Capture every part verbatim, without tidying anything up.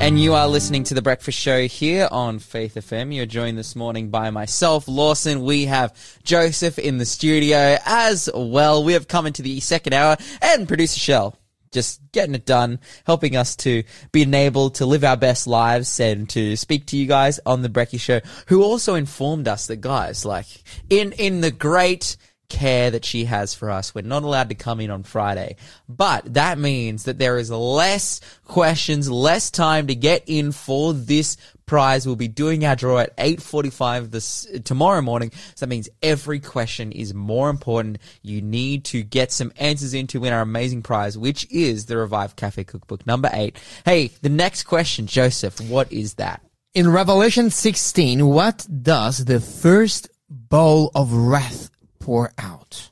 And you are listening to The Breakfast Show here on Faith F M. You're joined this morning by myself, Lawson. We have Joseph in the studio as well. We have come into the second hour, and producer Shell just getting it done, helping us to be enabled to live our best lives and to speak to you guys on The Brecky Show, who also informed us that, guys, like, in, in the great care that she has for us, we're not allowed to come in on Friday, but that means that there is less questions, less time to get in for this prize. We'll be doing our draw at eight forty-five this tomorrow morning. So that means every question is more important. You need to get some answers in to win our amazing prize, which is the Revive Cafe Cookbook number eight. Hey, the next question, Joseph, what is that? In Revelation sixteen, what does the first bowl of wrath pour out?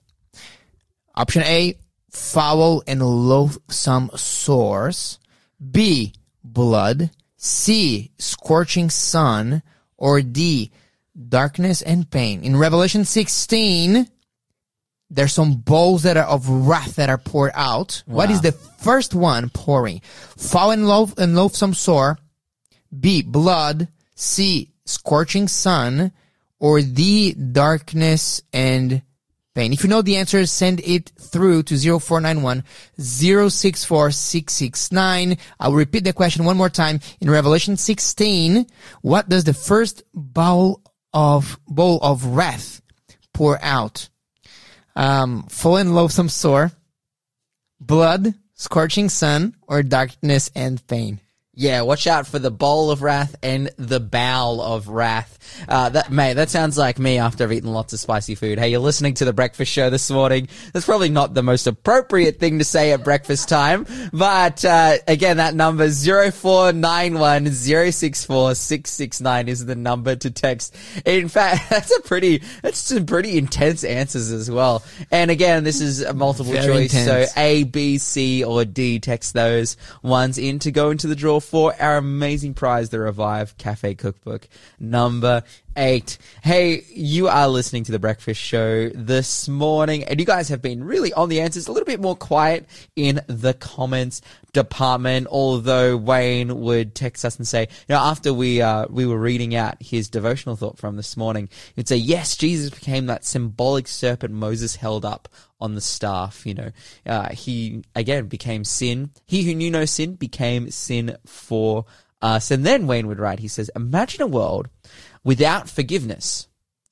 Option A, foul and loathsome sores. B, blood. C, scorching sun. Or D, darkness and pain. In Revelation sixteen, there's some bowls that are of wrath that are poured out. Wow. What is the first one pouring? Foul and, loath- and loathsome sore. B, blood. C, scorching sun. Or D, darkness and pain. If you know the answer, send it through to zero four nine one, zero six four, six six nine. I'll repeat the question one more time. In Revelation sixteen, what does the first bowl of bowl of wrath pour out? Um, full and loathsome sore, blood, scorching sun, or darkness and pain? Yeah, watch out for the bowl of wrath and the bowl of wrath. Uh, that, mate, that sounds like me after I've eaten lots of spicy food. Hey, you're listening to The Breakfast Show this morning. That's probably not the most appropriate thing to say at breakfast time. But, uh, again, that number zero four nine one, zero six four, six six nine is the number to text. In fact, that's a pretty, that's some pretty intense answers as well. And again, this is a multiple Very choice. intense. So A, B, C, or D. Text those ones in to go into the draw for our amazing prize, the Revive Cafe Cookbook number eight. Hey, you are listening to The Breakfast Show this morning, and you guys have been really on the answers, a little bit more quiet in the comments department, although Wayne would text us and say, you know, after we uh, we were reading out his devotional thought from this morning, he'd say, yes, Jesus became that symbolic serpent Moses held up on the staff. You know, uh, he, again, became sin. He who knew no sin became sin for us. And then Wayne would write, he says, imagine a world without forgiveness,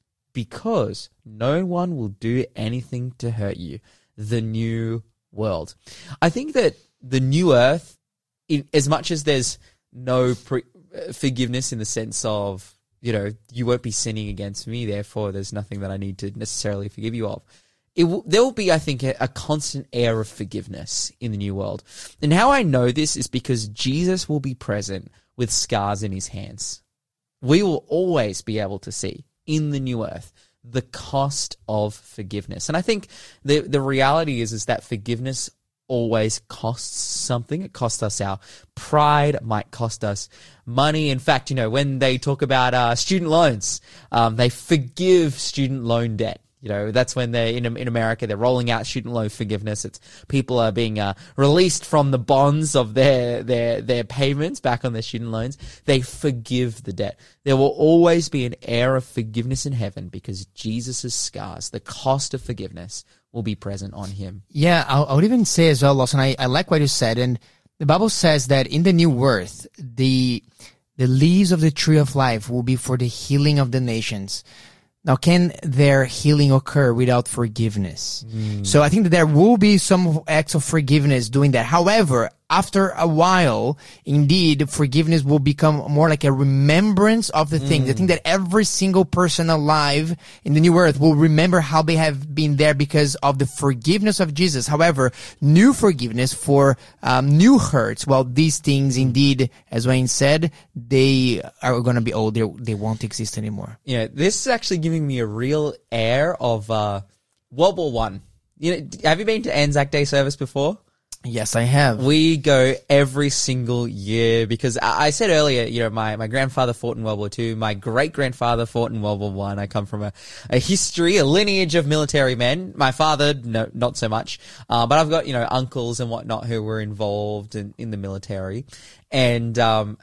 because no one will do anything to hurt you. The new world. I think that the new earth, in, as much as there's no pre- forgiveness in the sense of, you know, you won't be sinning against me, therefore there's nothing that I need to necessarily forgive you of. It will, there will be, I think, a, a constant air of forgiveness in the new world. And how I know this is because Jesus will be present with scars in his hands. We will always be able to see in the new earth the cost of forgiveness. And I think the the reality is, is that forgiveness always costs something. It costs us our pride. It might cost us money. In fact, you know, when they talk about uh, student loans, um, they forgive student loan debt. You know, that's when they're in in America, they're rolling out student loan forgiveness. It's people are being uh, released from the bonds of their their their payments back on their student loans. They forgive the debt. There will always be an air of forgiveness in heaven because Jesus' scars, the cost of forgiveness, will be present on him. Yeah, I, I would even say as well, Lawson, I, I like what you said. And the Bible says that in the new earth, the the leaves of the tree of life will be for the healing of the nations. Now, can their healing occur without forgiveness? Mm. So I think that there will be some acts of forgiveness doing that. However, after a while, indeed, forgiveness will become more like a remembrance of the things. Mm. I think that every single person alive in the new earth will remember how they have been there because of the forgiveness of Jesus. However, new forgiveness for um, new hurts, well, these things indeed, as Wayne said, they are going to be old. They, they won't exist anymore. Yeah, this is actually giving me a real air of uh, World War One. You know, have you been to Anzac Day service before? Yes, I have. We go every single year because I said earlier, you know, my, my grandfather fought in World War Two. My great-grandfather fought in World War One. I. I come from a, a history, a lineage of military men. My father, no, not so much. Uh, but I've got, you know, uncles and whatnot who were involved in, in the military. And, um,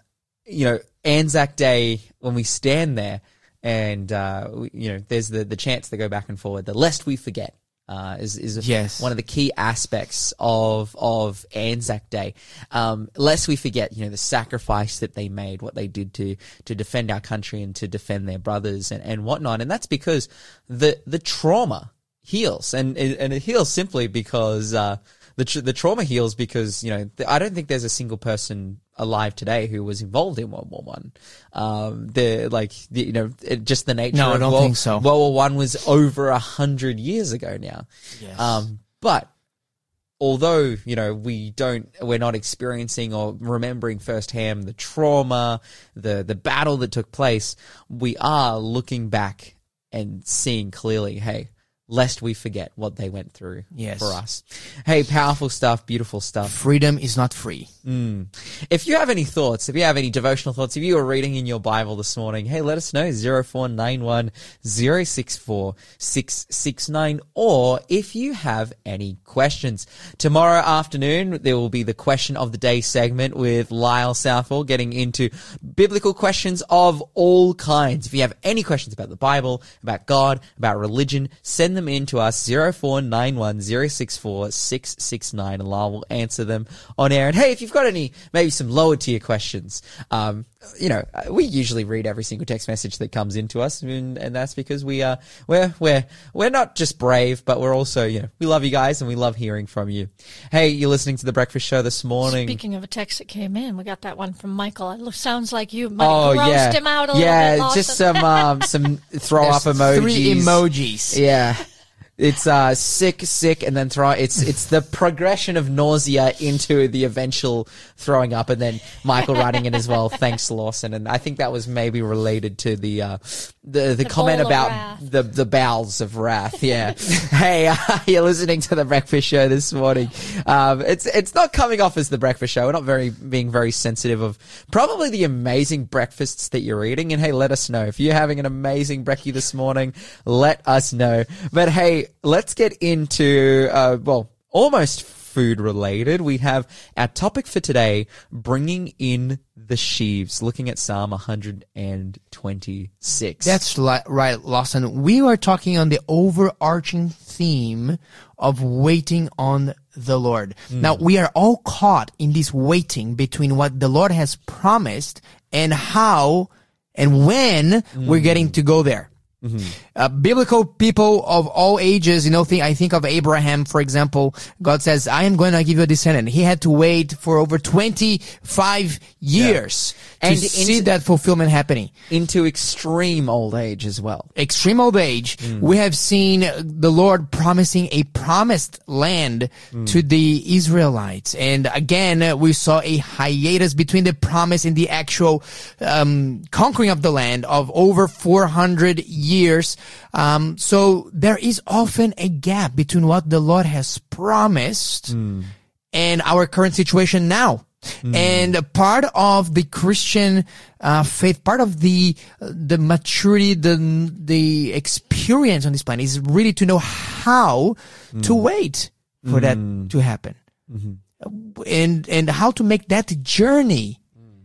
you know, Anzac Day, when we stand there and, uh, we, you know, there's the, the chants that go back and forward, the lest we forget. Uh, is is Yes. one of the key aspects of of Anzac Day. Um, lest we forget, you know, the sacrifice that they made, what they did to to defend our country and to defend their brothers and, and whatnot. And that's because the the trauma heals, and and it heals simply because uh, the tr- the trauma heals because, you know, I don't think there's a single person alive today who was involved in World War One. Um, the like, the, you know, it, just the nature. No, of I don't World, think so. World War One was over a hundred years ago now. Yes. Um, but although, you know, we don't, we're not experiencing or remembering firsthand the trauma, the the battle that took place, we are looking back and seeing clearly, hey, lest we forget what they went through Yes. for us. Hey, powerful stuff, beautiful stuff. Freedom is not free. Mm. If you have any thoughts, if you have any devotional thoughts, if you were reading in your Bible this morning, hey, let us know, zero four nine one zero six four six six nine, or if you have any questions. Tomorrow afternoon, there will be the question of the day segment with Lyle Southall getting into biblical questions of all kinds. If you have any questions about the Bible, about God, about religion, send them in to us, zero four nine one zero six four six six nine, and Lyle will answer them on air. And hey, if you've got any, maybe some lower tier questions, um, you know, we usually read every single text message that comes into us, and, and that's because we are, we're, we're, we're not just brave, but we're also, you know, we love you guys and we love hearing from you. Hey, you're listening to The Breakfast Show this morning. Speaking of a text that came in, we got that one from Michael. It looks, sounds like you might Oh, have grossed yeah. him out a yeah, little bit. just some, um, some throw up There's emojis. Three emojis. Yeah. It's uh sick, sick, and then throw. It's it's the progression of nausea into the eventual throwing up, and then Michael writing in as well. Thanks, Lawson, and I think that was maybe related to the uh the the, The comment bowl of about wrath. the the bowels of wrath. Yeah. Hey, uh, you're listening to The Breakfast Show this morning. Um, it's it's not coming off as The Breakfast Show. We're not very being very sensitive of probably the amazing breakfasts that you're eating. And hey, let us know if you're having an amazing brekkie this morning. Let us know. But hey, let's get into, uh, well, almost food related. We have our topic for today, bringing in the sheaves, looking at Psalm one twenty-six. That's li- right, Lawson. We are talking on the overarching theme of waiting on the Lord. Mm. Now, we are all caught in this waiting between what the Lord has promised and how and when mm. we're getting to go there. Mm-hmm. Uh, biblical people of all ages, you know, think, I think of Abraham, for example. God says, I am going to give you a descendant. He had to wait for over twenty-five years yeah. to and see into, that fulfillment happening. Into extreme old age as well. Extreme old age. Mm. We have seen the Lord promising a promised land mm. to the Israelites. And again, we saw a hiatus between the promise and the actual um, conquering of the land of over four hundred years. Years. Um, so there is often a gap between what the Lord has promised mm. and our current situation now. Mm. And part of the Christian uh, faith, part of the the maturity, the the experience on this planet is really to know how mm. to wait for mm. that to happen, mm-hmm. and and how to make that journey mm.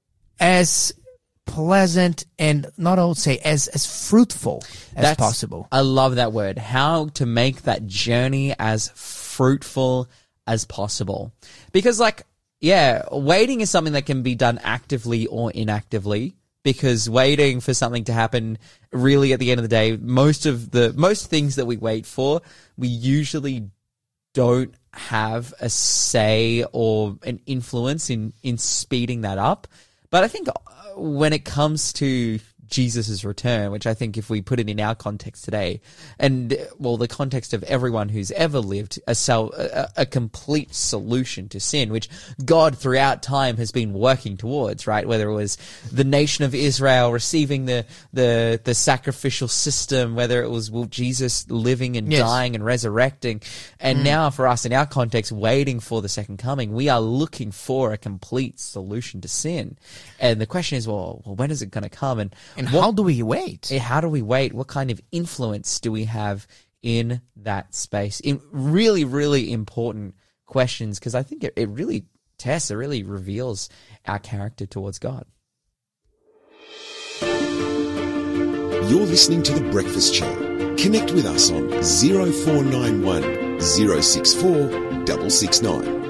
as pleasant and not all say as as fruitful as That's, possible. I love that word. How to make that journey as fruitful as possible. Because like, yeah, waiting is something that can be done actively or inactively. Because waiting for something to happen, really at the end of the day, most of the most things that we wait for, we usually don't have a say or an influence in in speeding that up. But I think when it comes to Jesus' return, which I think if we put it in our context today, and well, the context of everyone who's ever lived, a, sal- a, a complete solution to sin, which God throughout time has been working towards, right? Whether it was the nation of Israel receiving the the, the sacrificial system, whether it was well, Jesus living and yes. dying and resurrecting, and mm. now for us in our context, waiting for the second coming, we are looking for a complete solution to sin. And the question is, well, well when is it going to come? And And what, how do we wait? How do we wait? What kind of influence do we have in that space? In really, really important questions, because I think it, it really tests, it really reveals our character towards God. You're listening to The Breakfast Show. Connect with us on zero four nine one, zero six four, six six nine.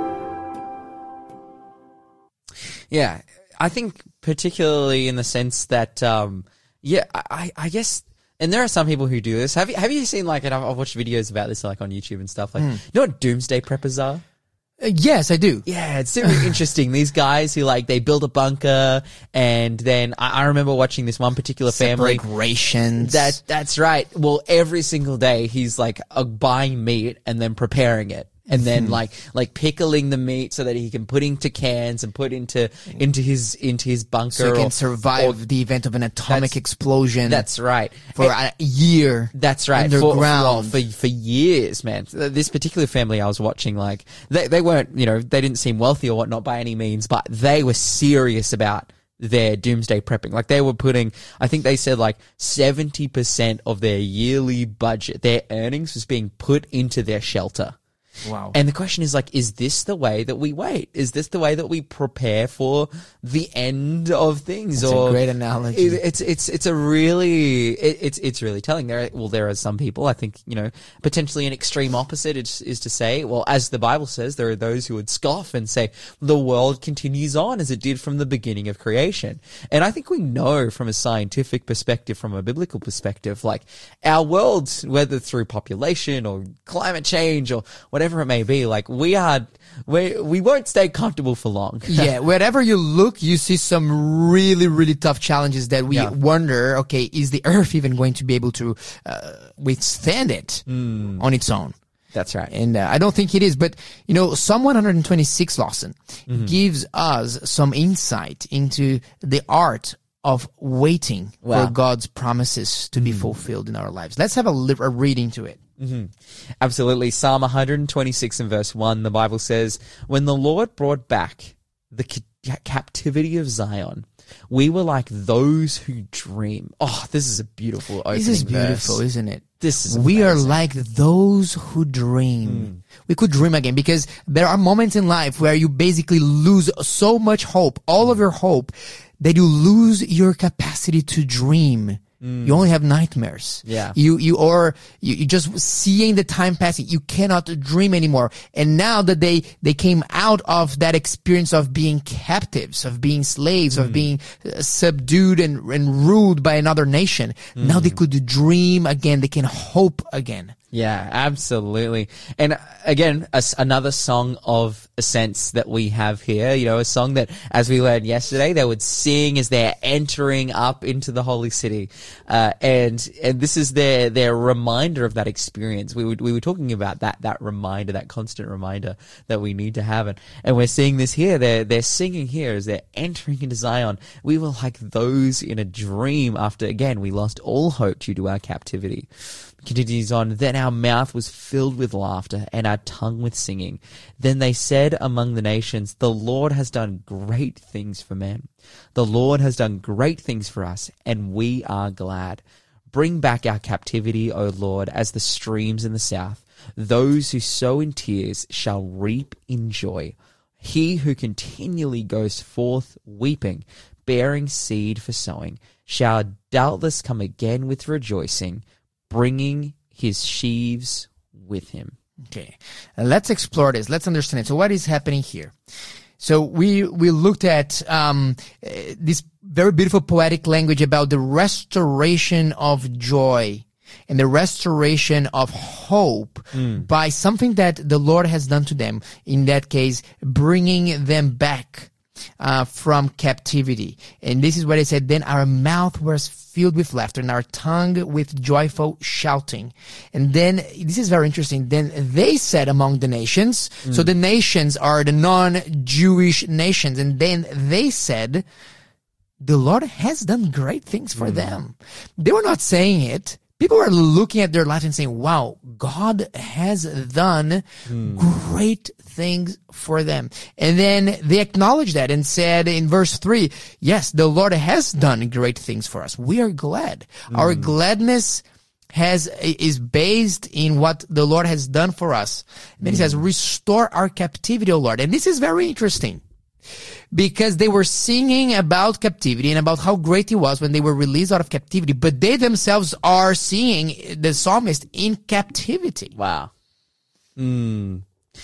Yeah, I think particularly in the sense that, um, yeah, I, I guess, and there are some people who do this. Have you have you seen like, and I've, I've watched videos about this like on YouTube and stuff. Like, Mm. you know what doomsday preppers are? Uh, yes, I do. Yeah, it's super interesting. These guys who like they build a bunker, and then I, I remember watching this one particular family. Separate rations. That that's right. Well, every single day he's like uh, buying meat and then preparing it. And then like, like pickling the meat so that he can put into cans and put into, into his, into his bunker. so he can or- survive or- the event of an atomic That's- explosion. That's right. for And- a year. That's right. For- Underground. For, for, for years, man. This particular family I was watching, like, they, they weren't, you know, they didn't seem wealthy or whatnot by any means, but they were serious about their doomsday prepping. Like they were putting, I think they said like seventy percent of their yearly budget, their earnings was being put into their shelter. Wow. And the question is like, is this the way that we wait? Is this the way that we prepare for the end of things? That's or a great analogy. It, it's it's it's a really it, it's it's really telling. There, are, well, there are some people. I think you know potentially an extreme opposite is is to say, well, as the Bible says, there are those who would scoff and say the world continues on as it did from the beginning of creation. And I think we know from a scientific perspective, from a biblical perspective, like our world, whether through population or climate change or whatever it may be, like we are, we we won't stay comfortable for long. Yeah, wherever you look, you see some really, really tough challenges that we Yeah. wonder, okay, is the earth even going to be able to uh, withstand it on its own? That's right. And uh, I don't think it is. But, you know, Psalm one twenty-six, Lawson, Mm-hmm. gives us some insight into the art of waiting Wow. for God's promises to be fulfilled in our lives. Let's have a, li- a read into it. Absolutely. Psalm one twenty-six and verse one, the Bible says, when the Lord brought back the ca- captivity of Zion, we were like those who dream. Oh, this is a beautiful opening This is beautiful, verse. isn't it? This is we are amazing. like those who dream. We could dream again because there are moments in life where you basically lose so much hope, all of your hope, that you lose your capacity to dream. You only have nightmares. Yeah. You, you, or you, you just seeing the time passing. You cannot dream anymore. And now that they, they came out of that experience of being captives, of being slaves, of being uh, subdued and, and ruled by another nation, now they could dream again. They can hope again. Yeah, absolutely. And uh, again, a s another song of ascents that we have here, you know, a song that, as we learned yesterday, they would sing as they're entering up into the holy city. Uh, and, and this is their, their reminder of that experience. We were, we were talking about that, that reminder, that constant reminder that we need to have. And, and we're seeing this here. They're, they're singing here as they're entering into Zion. We were like those in a dream after, again, we lost all hope due to our captivity. Continues on, then our mouth was filled with laughter and our tongue with singing. Then they said among the nations, the Lord has done great things for men. The Lord has done great things for us, and we are glad. Bring back our captivity, O Lord, as the streams in the south. Those who sow in tears shall reap in joy. He who continually goes forth weeping, bearing seed for sowing, shall doubtless come again with rejoicing, bringing his sheaves with him. Okay, uh, let's explore this. Let's understand it. So, what is happening here? So, we we looked at um, uh, this very beautiful poetic language about the restoration of joy and the restoration of hope by something that the Lord has done to them. In that case, bringing them back uh, from captivity. And this is what it said. Then our mouth was filled with laughter and our tongue with joyful shouting. And then this is very interesting. Then they said among the nations. So the nations are the non-Jewish nations. And then they said, the Lord has done great things for them. They were not saying it. People were looking at their life and saying, wow, God has done great things for them. And then they acknowledged that and said in verse three, yes, the Lord has done great things for us. We are glad. Our gladness has is based in what the Lord has done for us. And then he says, restore our captivity, O Lord. And this is very interesting. because they were singing about captivity and about how great it was when they were released out of captivity, but they themselves are seeing the psalmist in captivity. Wow. Mm.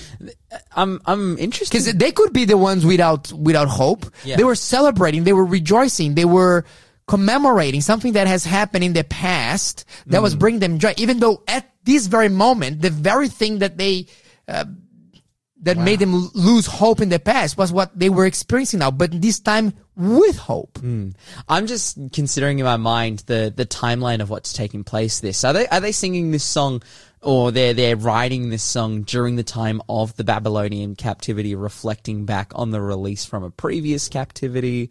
I'm I'm interested because they could be the ones without without hope. Yeah. They were celebrating, they were rejoicing, they were commemorating something that has happened in the past that mm. was bringing them joy, even though at this very moment, the very thing that they uh, that wow. made them lose hope in the past was what they were experiencing now, but this time with hope. Mm. I'm just considering in my mind the the timeline of what's taking place. This are they are they singing this song, or they're they're writing this song during the time of the Babylonian captivity, reflecting back on the release from a previous captivity,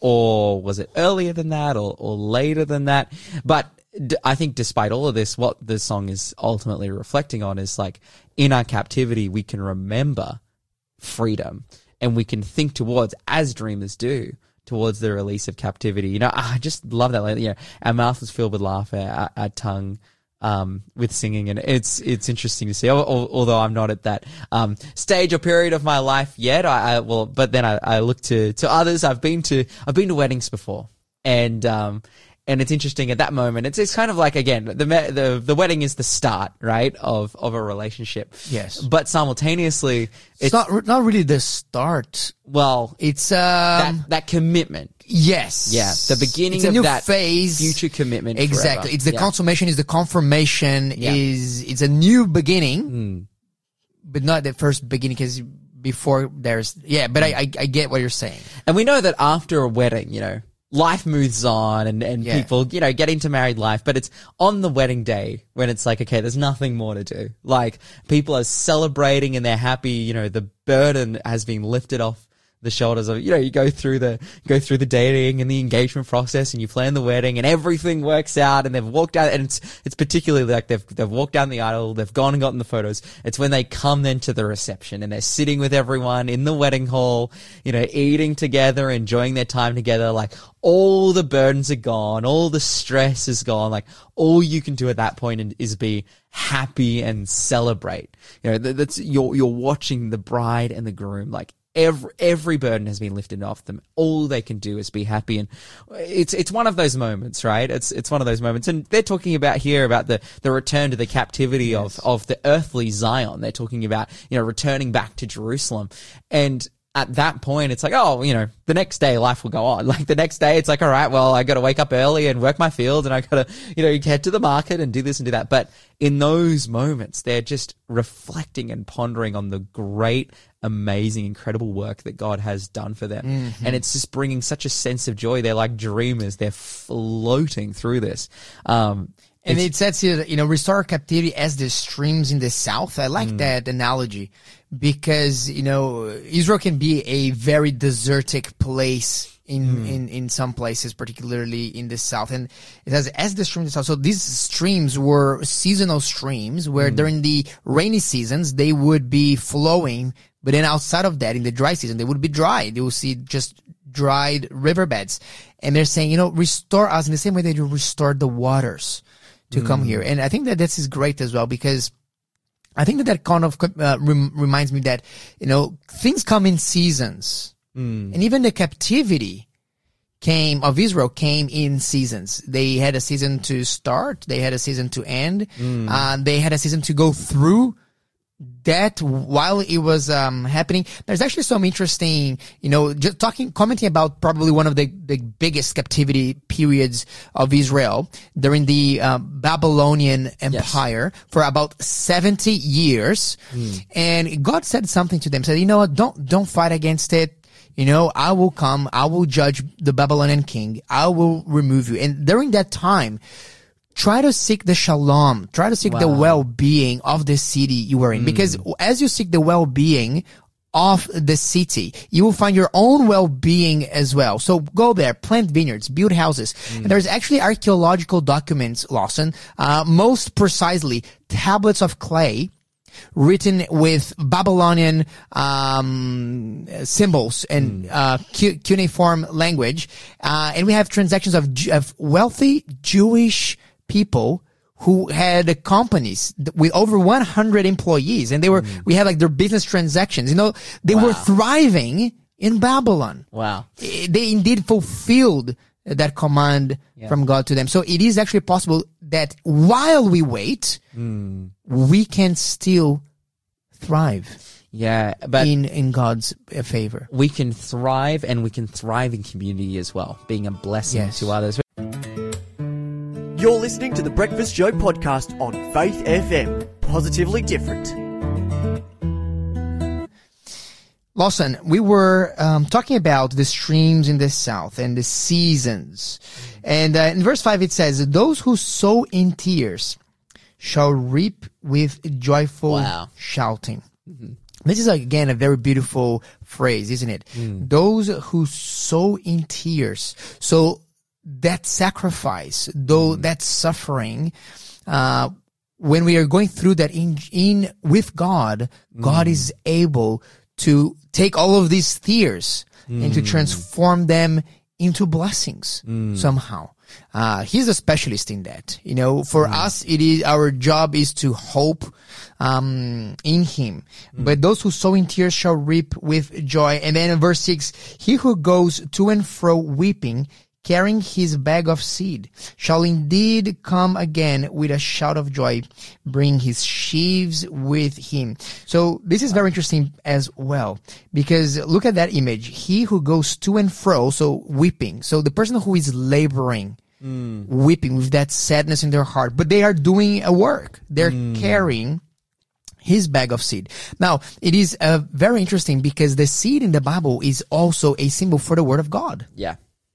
or was it earlier than that, or or later than that? But d- I think despite all of this, what the song is ultimately reflecting on is like, in our captivity, we can remember freedom, and we can think towards, as dreamers do, towards the release of captivity. You know, I just love that. You know, our mouth was filled with laughter, our, our tongue um, with singing, and it's it's interesting to see. Although I'm not at that um, stage or period of my life yet, I, I well, but then I, I look to to others. I've been to I've been to weddings before, and um, and it's interesting at that moment. It's it's kind of like, again, the the the wedding is the start, right, of of a relationship. Yes, but simultaneously, it's, it's not not really the start. Well, it's um, that that commitment. Yes. Yeah. The beginning it's a of new that phase. Future commitment. Exactly. Forever. It's the yeah. consummation, is the confirmation, yeah. is, it's a new beginning, mm. but not the first beginning, because before there's, yeah, but I, I, I get what you're saying. And we know that after a wedding, you know, life moves on, and, and yeah. people, you know, get into married life, but it's on the wedding day when it's like, okay, there's nothing more to do. Like, people are celebrating and they're happy, you know, the burden has been lifted off the shoulders of, you know, you go through the, go through the dating and the engagement process, and you plan the wedding, and everything works out, and they've walked out, and it's, it's particularly like they've, they've walked down the aisle, they've gone and gotten the photos. It's when they come then to the reception, and they're sitting with everyone in the wedding hall, you know, eating together, enjoying their time together. Like, all the burdens are gone, all the stress is gone. Like, all you can do at that point is be happy and celebrate. You know, that's, you're, you're watching the bride and the groom, like, Every every burden has been lifted off them. All they can do is be happy, and it's it's one of those moments, right? It's it's one of those moments, and they're talking about here about the, the return to the captivity yes. of of the earthly Zion. They're talking about, you know, returning back to Jerusalem, and at that point, it's like, oh, you know, the next day life will go on. Like, the next day, it's like, all right, well, I got to wake up early and work my field, and I got to, you know, head to the market and do this and do that. But in those moments, they're just reflecting and pondering on the great, amazing, incredible work that God has done for them. Mm-hmm. And it's just bringing such a sense of joy. They're like dreamers. They're floating through this. Um, And it says here, you know, restore captivity as the streams in the south. I like mm. that analogy, because, you know, Israel can be a very desertic place in, mm. in, in some places, particularly in the south. And it says as the streams in the south. So these streams were seasonal streams where mm. during the rainy seasons, they would be flowing. But then outside of that, in the dry season, they would be dry. They will see just dried riverbeds. And they're saying, you know, restore us in the same way that you restored the waters to mm. come here. And I think that this is great as well, because I think that that kind of uh, rem- reminds me that, you know, things come in seasons. Mm. And even the captivity came of Israel came in seasons. They had a season to start. They had a season to end. Mm. Uh, they had a season to go through that while it was um happening. There's actually some interesting, you know, just talking, commenting about probably one of the, the biggest captivity periods of Israel during the uh, Babylonian Empire yes. for about seventy years. Mm. And God said something to them, said, you know what, don't, don't fight against it. You know, I will come, I will judge the Babylonian king, I will remove you. And during that time, try to seek the shalom. Try to seek wow. the well-being of the city you are in. Mm. Because as you seek the well-being of the city, you will find your own well-being as well. So go there, plant vineyards, build houses. Mm. And there's actually archaeological documents, Lawson, uh, most precisely tablets of clay written with Babylonian um symbols and mm. uh cu- cuneiform language. Uh, and we have transactions of, of wealthy Jewish people who had companies with over one hundred employees, and they were, mm. we had like their business transactions, you know, they wow. were thriving in Babylon. Wow. They indeed fulfilled that command Yeah. from God to them. So it is actually possible that while we wait, Mm. we can still thrive Yeah, but in, in God's uh, favor. we can thrive, and we can thrive in community as well, being a blessing Yes. to others. You're listening to the Breakfast Show podcast on Faith F M. Positively different. Lawson, we were um, talking about the streams in the south and the seasons. And uh, in verse five it says, those who sow in tears shall reap with joyful Wow. shouting. This is, again, a very beautiful phrase, isn't it? Those who sow in tears. So that sacrifice, though that suffering, uh, when we are going through that in, in with God, God is able to take all of these tears and to transform them into blessings somehow. Uh, he's a specialist in that. You know, for us, it is, our job is to hope, um, in him. But those who sow in tears shall reap with joy. And then in verse six, he who goes to and fro weeping, carrying his bag of seed, shall indeed come again with a shout of joy, bring his sheaves with him. So this is very interesting as well, because look at that image. He who goes to and fro, so weeping. So the person who is laboring, mm. weeping with that sadness in their heart, but they are doing a work. They're mm. carrying his bag of seed. Now, it is uh, very interesting because the seed in the Bible is also a symbol for the word of God. Yeah.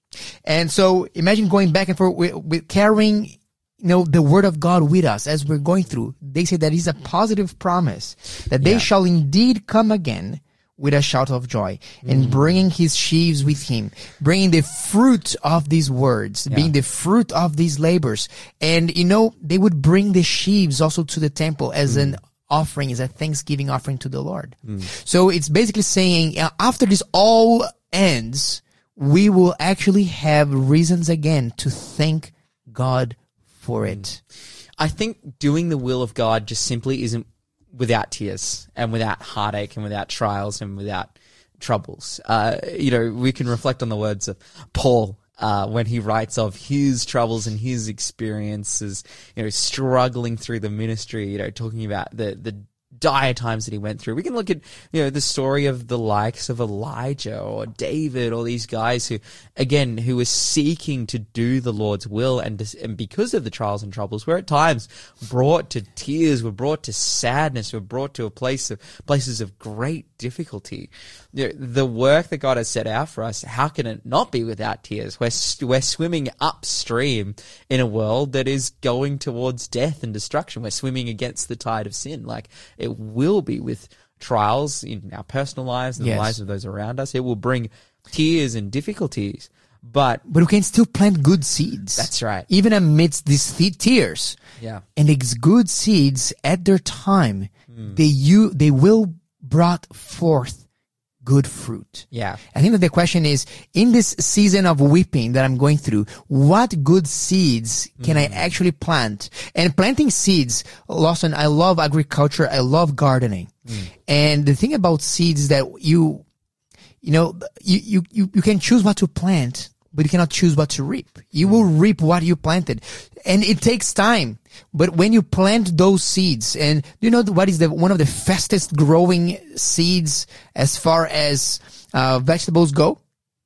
And so imagine going back and forth with, with carrying, you know, the word of God with us as we're going through. They say that is a positive promise that they Yeah. shall indeed come again with a shout of joy and bringing his sheaves with him, bringing the fruit of these words, Yeah. being the fruit of these labors. And, you know, they would bring the sheaves also to the temple as an offering, as a thanksgiving offering to the Lord. So it's basically saying, uh, after this all ends, we will actually have reasons again to thank God for it. I think doing the will of God just simply isn't without tears and without heartache and without trials and without troubles. Uh, you know, we can reflect on the words of Paul uh, when he writes of his troubles and his experiences, you know, struggling through the ministry, you know, talking about the, the dire times that he went through. We can look at, you know, the story of the likes of Elijah or David, or these guys who, again, who were seeking to do the Lord's will, and, and because of the trials and troubles, were at times brought to tears, were brought to sadness, were brought to a place of places of great difficulty. You know, the work that God has set out for us, how can it not be without tears? We're, we're swimming upstream in a world that is going towards death and destruction. We're swimming against the tide of sin. Like, it will be with trials in our personal lives and Yes. the lives of those around us. It will bring tears and difficulties, but But we can still plant good seeds. That's right. Even amidst these the- tears. yeah, And these good seeds, at their time, they you they will brought forth good fruit. yeah, I think that the question is, in this season of weeping that I'm going through, what good seeds can I actually plant? And planting seeds, Lawson, I love agriculture. I love gardening. And the thing about seeds is that you, you know, you, you, you, you can choose what to plant, but you cannot choose what to reap. You will reap what you planted. And it takes time. But when you plant those seeds, and do you know what is the one of the fastest growing seeds as far as uh, vegetables go?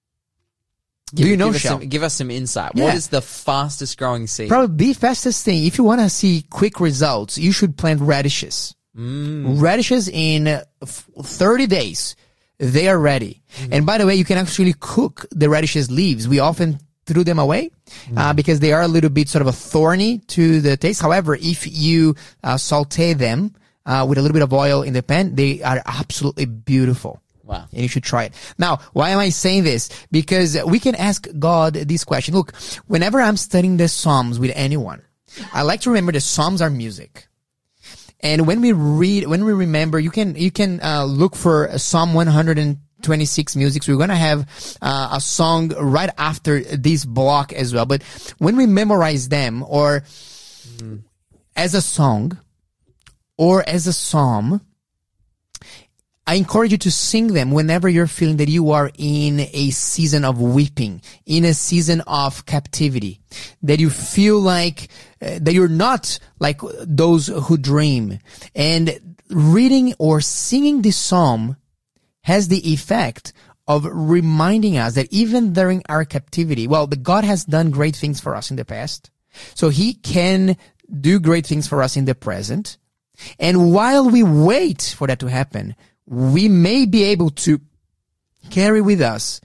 Give, do you know, give us, Shell? some, give us some insight. Yeah. What is the fastest growing seed? Probably the fastest thing, if you want to see quick results, you should plant radishes. Radishes in uh, f- thirty days, they are ready. And by the way, you can actually cook the radishes leaves. We often threw them away uh, because they are a little bit sort of a thorny to the taste. However, if you uh, saute them uh, with a little bit of oil in the pan, they are absolutely beautiful. Wow. And you should try it. Now, why am I saying this? Because we can ask God this question. Look, whenever I'm studying the Psalms with anyone, I like to remember the Psalms are music. And when we read, when we remember, you can, you can, uh, look for Psalm one hundred twenty-six music. So we're going to have, uh, a song right after this block as well. But when we memorize them, or mm. as a song or as a psalm, I encourage you to sing them whenever you're feeling that you are in a season of weeping, in a season of captivity, that you feel like uh, that you're not like those who dream. And reading or singing this psalm has the effect of reminding us that even during our captivity, well, the God has done great things for us in the past, so He can do great things for us in the present. And while we wait for that to happen, we may be able to carry with us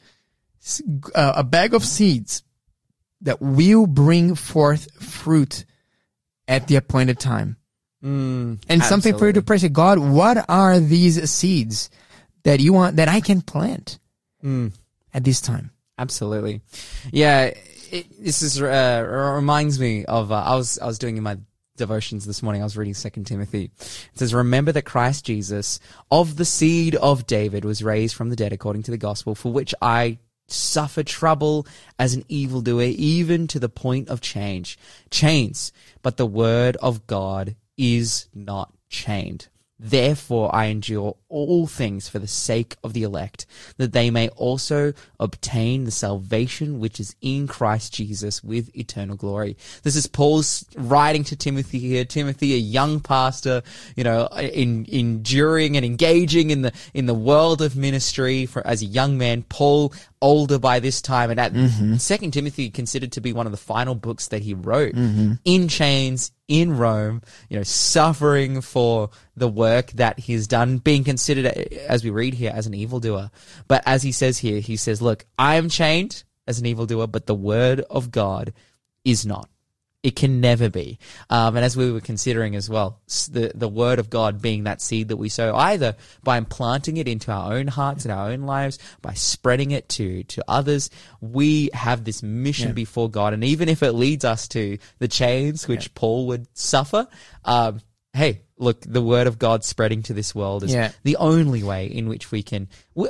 uh, a bag of seeds that will bring forth fruit at the appointed time. Mm, and something for you to pray, say, God, what are these seeds that you want, that I can plant mm. at this time? Absolutely. Yeah, it, this is uh, reminds me of, uh, I was I was doing in my devotions this morning, I was reading Second Timothy. It says, remember that Christ Jesus, of the seed of David, was raised from the dead according to the gospel, for which I suffer trouble as an evildoer, even to the point of change. Chains, but the word of God is not chained. Therefore I endure all things for the sake of the elect, that they may also obtain the salvation which is in Christ Jesus with eternal glory. This is Paul's writing to Timothy here. Timothy, a young pastor, you know, in, enduring and engaging in the in the world of ministry for, as a young man. Paul, older by this time, and at mm-hmm. Second Timothy, considered to be one of the final books that he wrote, mm-hmm. in chains, in Rome, you know, suffering for the work that he's done, being considered, as we read here, as an evildoer. But as he says here, he says, look, I am chained as an evildoer, but the word of God is not. It can never be. Um, and as we were considering as well, the, the word of God being that seed that we sow, either by implanting it into our own hearts and our own lives, by spreading it to, to others, we have this mission yeah. before God. And even if it leads us to the chains which yeah. Paul would suffer, um, hey, look, the word of God spreading to this world is yeah. the only way in which we can,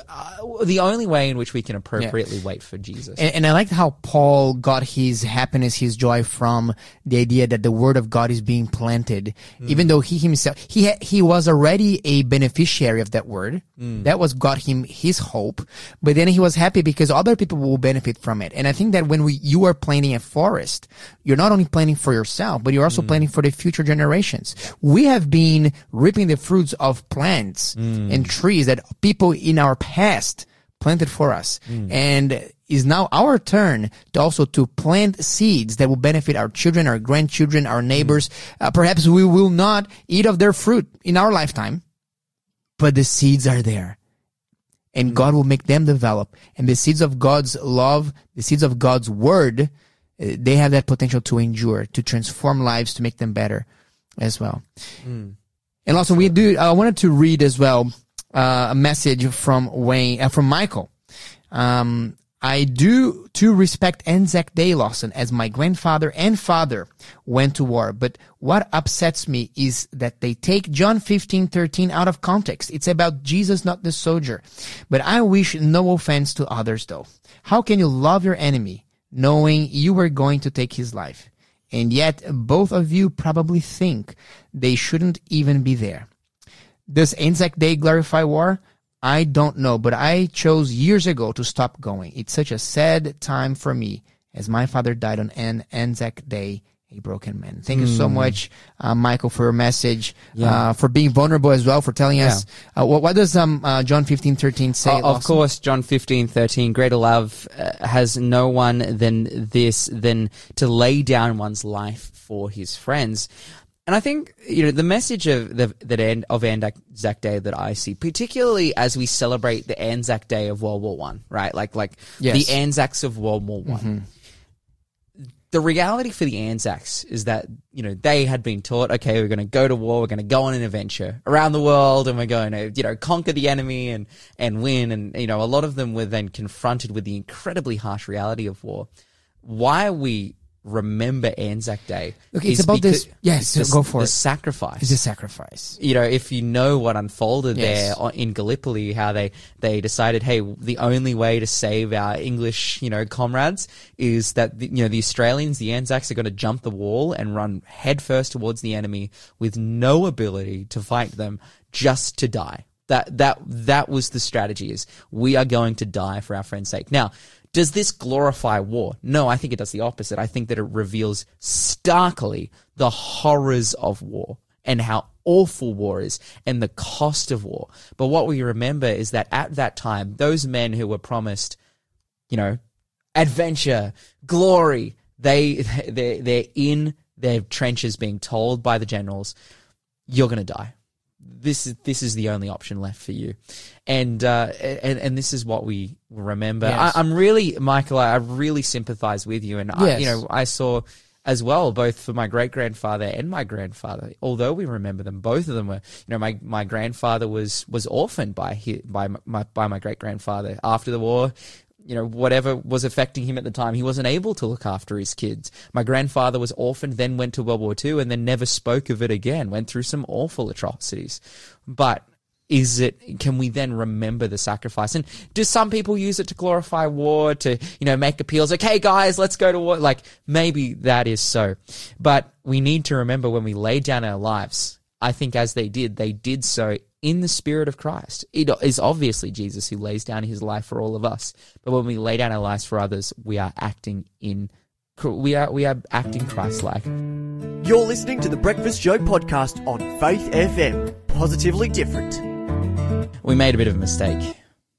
uh, the only way in which we can appropriately yeah. wait for Jesus. And, and I like how Paul got his happiness, his joy from the idea that the word of God is being planted, mm. even though he himself, he ha- he was already a beneficiary of that word. Mm. That was got him his hope, but then he was happy because other people will benefit from it. And I think that when we, you are planting a forest, you're not only planting for yourself, but you're also mm. planting for the future generations. We have been reaping the fruits of plants mm. and trees that people in our past planted for us. Mm. And is now our turn to also to plant seeds that will benefit our children, our grandchildren, our neighbors. Mm. Uh, perhaps we will not eat of their fruit in our lifetime, but the seeds are there. And mm. God will make them develop. And the seeds of God's love, the seeds of God's word, uh, they have that potential to endure, to transform lives, to make them better as well. Mm. And also, we do. I wanted to read as well uh, a message from Wayne, uh, from Michael. Um, I do too respect Anzac Day, Lawson, as my grandfather and father went to war. But what upsets me is that they take John fifteen thirteen out of context. It's about Jesus, not the soldier. But I wish no offense to others, though. How can you love your enemy knowing you were going to take his life? And yet, both of you probably think they shouldn't even be there. Does Anzac Day glorify war? I don't know, but I chose years ago to stop going. It's such a sad time for me, as my father died on an Anzac Day, a broken man. Thank mm. you so much, uh, Michael, for your message, yeah. uh, for being vulnerable as well, for telling yeah. us. Uh, what, what does um, uh, John fifteen thirteen say? Uh, of course, John fifteen thirteen, greater love uh, has no one than this, than to lay down one's life for his friends. And I think, you know, the message of the that end of Anzac Day that I see, particularly as we celebrate the Anzac Day of World War One, right? Like, like yes. the Anzacs of World War One. Mm-hmm. The reality for the Anzacs is that, you know, they had been taught, okay, we're going to go to war, we're going to go on an adventure around the world, and we're going to, you know, conquer the enemy and, and win. And, you know, a lot of them were then confronted with the incredibly harsh reality of war. Why are we remember Anzac Day? Okay, it's about this. Yes, the, go for the it. sacrifice. It's a sacrifice. You know, if you know what unfolded yes. there in Gallipoli, how they, they decided, hey, the only way to save our English, you know, comrades is that, the, you know, the Australians, the Anzacs, are going to jump the wall and run headfirst towards the enemy with no ability to fight them, just to die. That that that was the strategy, is we are going to die for our friend's sake. Now, does this glorify war? No, I think it does the opposite. I think that it reveals starkly the horrors of war and how awful war is and the cost of war. But what we remember is that at that time, those men who were promised, you know, adventure, glory, they they they're in their trenches being told by the generals, you're going to die. This is this is the only option left for you, and uh, and and this is what we remember. Yes. I, I'm really, Michael. I really sympathise with you, and Yes. I, you know, I saw as well, both for my great grandfather and my grandfather. Although we remember them, both of them were, you know, my, my grandfather was was orphaned by his, by my by my great grandfather after the war. You know, whatever was affecting him at the time, he wasn't able to look after his kids. My grandfather was orphaned, then went to World War Two, and then never spoke of it again, went through some awful atrocities. But is it, can we then remember the sacrifice? And do some people use it to glorify war, to, you know, make appeals? Okay, guys, let's go to war. Like, maybe that is so. But we need to remember when we lay down our lives, I think as they did, they did so in the spirit of Christ. It is obviously Jesus who lays down his life for all of us. But when we lay down our lives for others, we are acting in, we are, we are acting Christ-like. You're listening to the Breakfast Show podcast on Faith F M. Positively different. We made a bit of a mistake.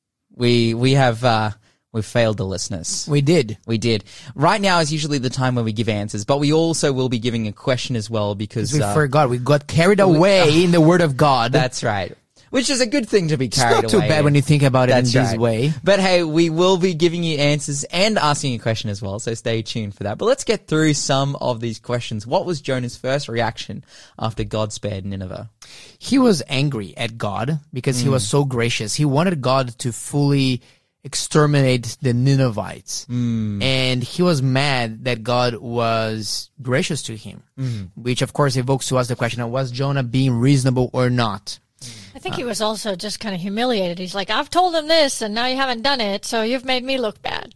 We, we have, uh, we've failed the listeners. We did. We did. Right now is usually the time when we give answers, but we also will be giving a question as well because We uh, forgot. We got carried away in the Word of God. that's right. Which is a good thing to be It's carried not too away bad in. when you think about it That's in this right. way. But hey, we will be giving you answers and asking a question as well, so stay tuned for that. But let's get through some of these questions. What was Jonah's first reaction after God spared Nineveh? He was angry at God because he was so gracious. He wanted God to fully exterminate the Ninevites. And he was mad that God was gracious to him, which of course evokes to us the question of, was Jonah being reasonable or not? I think he was also just kind of humiliated. He's like, I've told him this, and now you haven't done it, so you've made me look bad.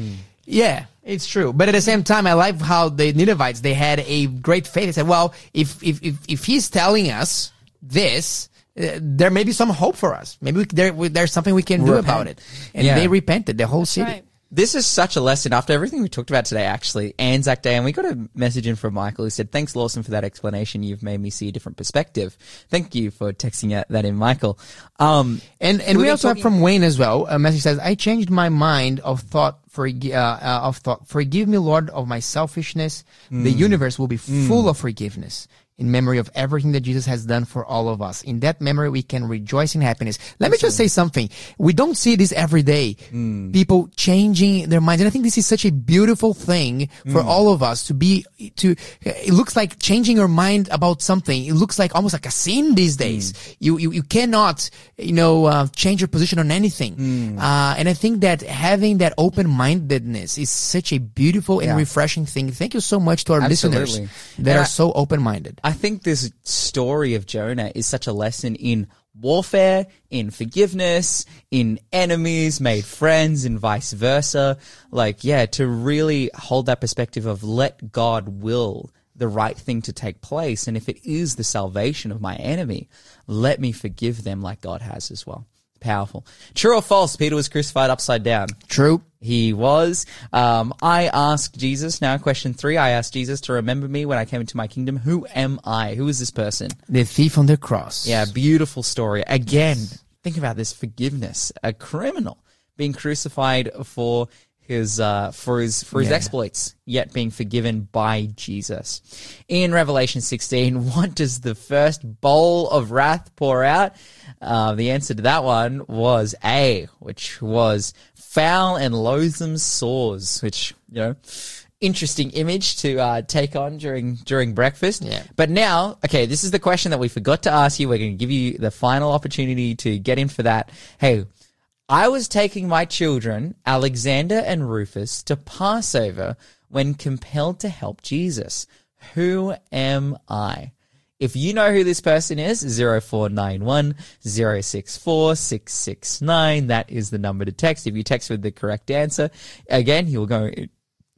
Yeah, it's true. But at the same time, I like how the Ninevites, they had a great faith. They said, well, if if if, if he's telling us this, uh, there may be some hope for us. Maybe we, there, we, there's something we can do Repent. about it. And Yeah. they repented, the whole city. Right. This is such a lesson after everything we talked about today, actually. Anzac Day, and we got a message in from Michael who said, thanks, Lawson, for that explanation. You've made me see a different perspective. Thank you for texting that in, Michael. Um, And and We've we been also talking- have from Wayne as well. A message says, I changed my mind of thought for uh, uh, of thought. Forgive me, Lord, of my selfishness. The universe will be full of forgiveness in memory of everything that Jesus has done for all of us. In that memory, we can rejoice in happiness. Let me just say something. We don't see this every day. People changing their minds. And I think this is such a beautiful thing for all of us to be, to, it looks like changing your mind about something. It looks like almost like a sin these days. You, you, you cannot, you know, uh, change your position on anything. Uh, and I think that having that open-mindedness is such a beautiful and Yeah. refreshing thing. Thank you so much to our Absolutely. listeners that And are I- so open-minded. I think this story of Jonah is such a lesson in warfare, in forgiveness, in enemies made friends, and vice versa. Like, yeah, to really hold that perspective of let God will the right thing to take place. And if it is the salvation of my enemy, let me forgive them like God has as well. Powerful. True or false? Peter was crucified upside down. True. He was. Um, I asked Jesus, now question three, I asked Jesus to remember me when I came into my kingdom. Who am I? Who is this person? The thief on the cross. Yeah, beautiful story. Again, think about this forgiveness. A criminal being crucified for his, uh, for his, for his Yeah. exploits, yet being forgiven by Jesus. In Revelation sixteen, what does the first bowl of wrath pour out? Uh, the answer to that one was A, which was foul and loathsome sores, which, you know, interesting image to uh, take on during during breakfast. Yeah. But now, okay, this is the question that we forgot to ask you. We're going to give you the final opportunity to get in for that. Hey, I was taking my children, Alexander and Rufus, to Passover when compelled to help Jesus. Who am I? If you know who this person is, zero four nine one, zero six four, six six nine, that is the number to text. If you text with the correct answer, again, you'll go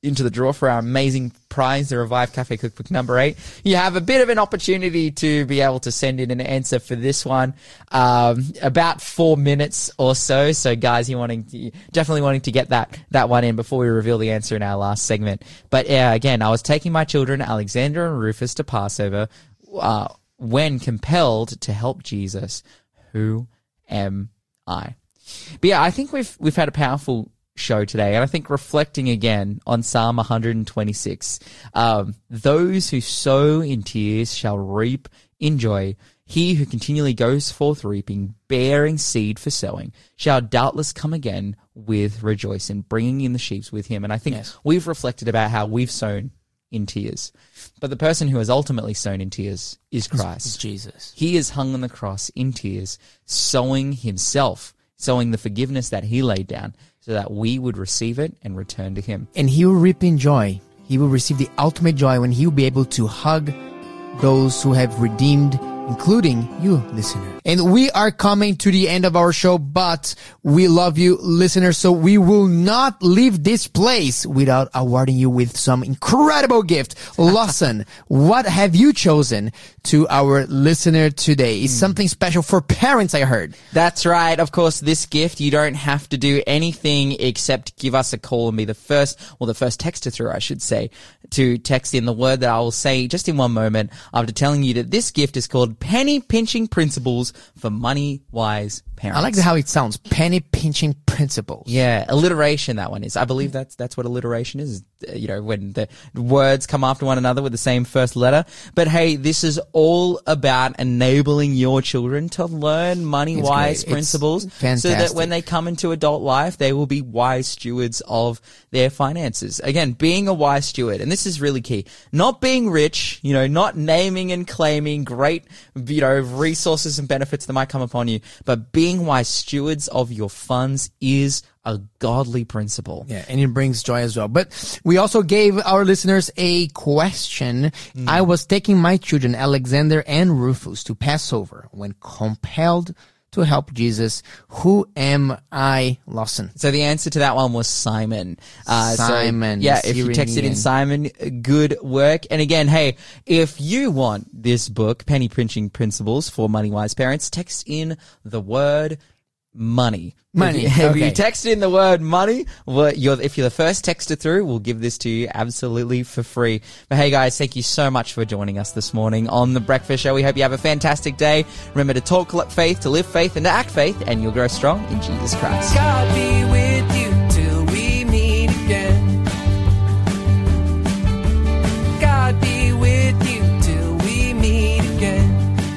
into the draw for our amazing prize, the Revive Cafe Cookbook number eight, you have a bit of an opportunity to be able to send in an answer for this one. Um, about four minutes or so. So guys, you're wanting to, definitely wanting to get that, that one in before we reveal the answer in our last segment. But yeah, again, I was taking my children, Alexander and Rufus, to Passover, uh, when compelled to help Jesus. Who am I? But yeah, I think we've, we've had a powerful show today, and I think reflecting again on Psalm one twenty-six, um, those who sow in tears shall reap in joy. He who continually goes forth reaping, bearing seed for sowing, shall doubtless come again with rejoicing, bringing in the sheaves with him. And I think Yes. we've reflected about how we've sown in tears, but the person who has ultimately sown in tears is Christ. It's Jesus. He is hung on the cross in tears, sowing himself, sowing the forgiveness that he laid down, so that we would receive it and return to him. And he will reap in joy. He will receive the ultimate joy when he will be able to hug those who have redeemed, including you, listener. And we are coming to the end of our show, but we love you, listeners, so we will not leave this place without awarding you with some incredible gift. Lawson, what have you chosen to our listener today? It's something special for parents, I heard. That's right. Of course, this gift, you don't have to do anything except give us a call and be the first, or the first texter through, I should say, to text in the word that I will say just in one moment after telling you that this gift is called Penny Pinching Principles for Money-Wise Parents. I like how it sounds. Penny pinching principles. Yeah, alliteration, that one is. I believe that's that's what alliteration is, uh, you know, when the words come after one another with the same first letter. But hey, this is all about enabling your children to learn money-wise It's great. principles, It's so that fantastic. when they come into adult life, they will be wise stewards of their finances. Again, being a wise steward, and this is really key, not being rich, you know, not naming and claiming great, you know, resources and benefits that might come upon you, but being wise stewards of your funds is a godly principle. Yeah, and it brings joy as well. But we also gave our listeners a question. Mm. I was taking my children, Alexander and Rufus, to Passover when compelled to help Jesus. Who am I, Lawson? So the answer to that one was Simon. Uh, so, Simon, yeah, if you Syrian. texted in Simon, good work. And again, hey, if you want this book, Penny Pinching Principles for Money-Wise Parents, text in the word money. Money, If you, if you okay. text in the word money, well, you're, if you're the first texter through, we'll give this to you absolutely for free. But hey guys, thank you so much for joining us this morning on The Breakfast Show. We hope you have a fantastic day. Remember to talk faith, to live faith, and to act faith, and you'll grow strong in Jesus Christ. God be with you till we meet again. God be with you till we meet again.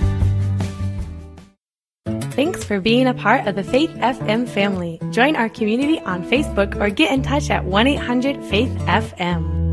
Thanks for being a part of the Faith F M family. Join our community on Facebook or get in touch at one eight hundred faith F M.